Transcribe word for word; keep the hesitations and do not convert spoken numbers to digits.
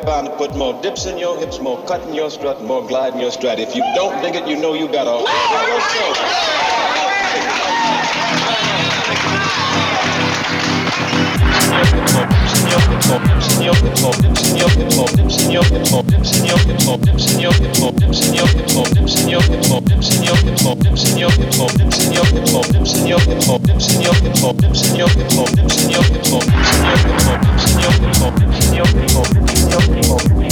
bound to put more dips in your hips, more cut in your strut, more glide in your strut. If you don't dig it, you know you got a hole in your soul. Dips in your